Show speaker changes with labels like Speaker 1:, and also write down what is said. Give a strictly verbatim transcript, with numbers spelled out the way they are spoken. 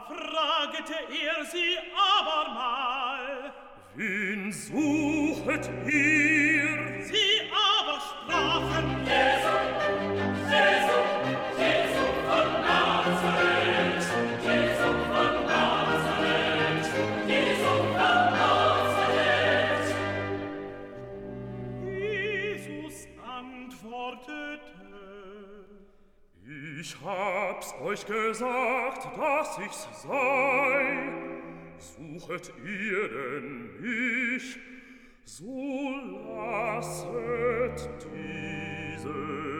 Speaker 1: fragete er sie abermal.
Speaker 2: Wen suchet ihr?
Speaker 1: Sie aber sprachen:
Speaker 3: Jesu, Jesu, Jesu von Nazareth, Jesu von Nazareth, Jesu von Nazareth.
Speaker 1: Jesus antwortete:
Speaker 2: Ich hab's euch gesagt, dass ich's sei. Suchet ihr denn mich? So lasset diese